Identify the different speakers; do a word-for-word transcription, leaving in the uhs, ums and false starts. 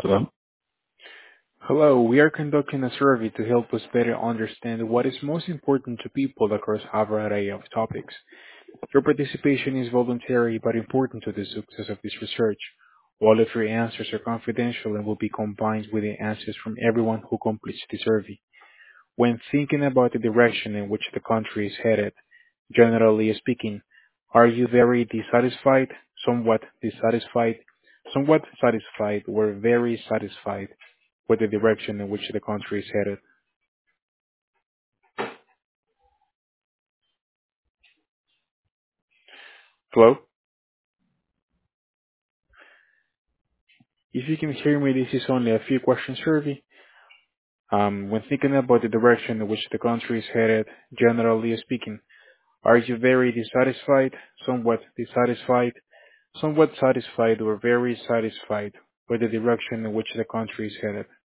Speaker 1: Hello? Hello, we are conducting a survey to help us better understand what is most important to people across a variety of topics. Your participation is voluntary but important to the success of this research. All of your answers are confidential and will be combined with the answers from everyone who completes the survey. When thinking about the direction in which the country is headed, generally speaking, are you very dissatisfied, somewhat dissatisfied, somewhat satisfied, or very satisfied with the direction in which the country is headed? Hello? If you can hear me, this is only a few question survey. Um, when thinking about the direction in which the country is headed, generally speaking, are you very dissatisfied, somewhat dissatisfied, somewhat satisfied, or very satisfied with the direction in which the country is headed?